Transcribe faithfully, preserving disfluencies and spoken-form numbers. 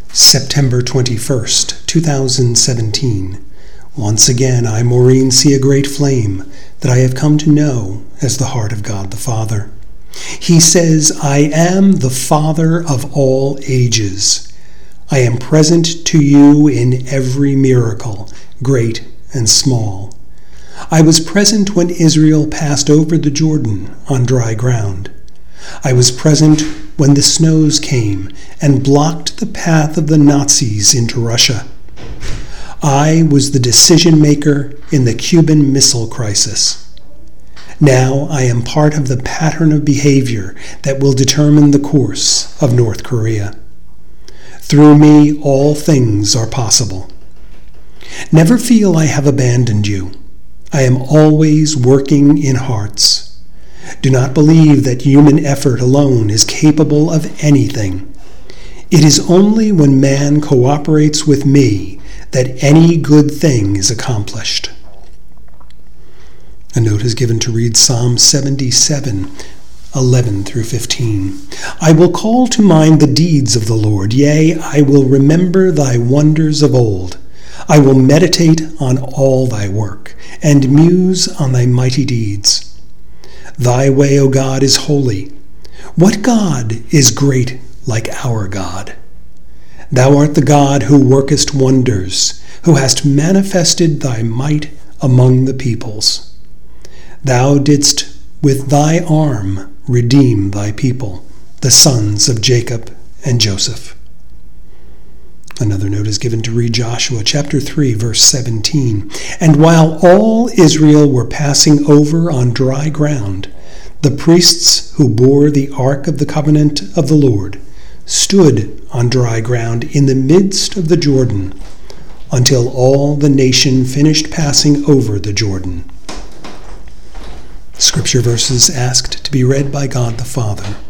September twenty-first, two thousand seventeen. Once again I, Maureen, see a great flame that I have come to know as the heart of God the Father. He says, I am the Father of all ages. I am present to you in every miracle, great and small. I was present when Israel passed over the Jordan on dry ground. I was present when the snows came and blocked the path of the Nazis into Russia. I was the decision maker in the Cuban Missile Crisis. Now I am part of the pattern of behavior that will determine the course of North Korea. Through me, all things are possible. Never feel I have abandoned you. I am always working in hearts. Do not believe that human effort alone is capable of anything. It is only when man cooperates with me that any good thing is accomplished. A note is given to read Psalm seventy-seven, eleven through fifteen. I will call to mind the deeds of the Lord. Yea, I will remember thy wonders of old. I will meditate on all thy work, and muse on thy mighty deeds. Thy way, O God, is holy. What God is great like our God? Thou art the God who workest wonders, who hast manifested thy might among the peoples. Thou didst with thy arm redeem thy people, the sons of Jacob and Joseph. Another note is given to read Joshua chapter three, verse seventeen. And while all Israel were passing over on dry ground, the priests who bore the ark of the covenant of the Lord stood on dry ground in the midst of the Jordan until all the nation finished passing over the Jordan. Scripture verses asked to be read by God the Father.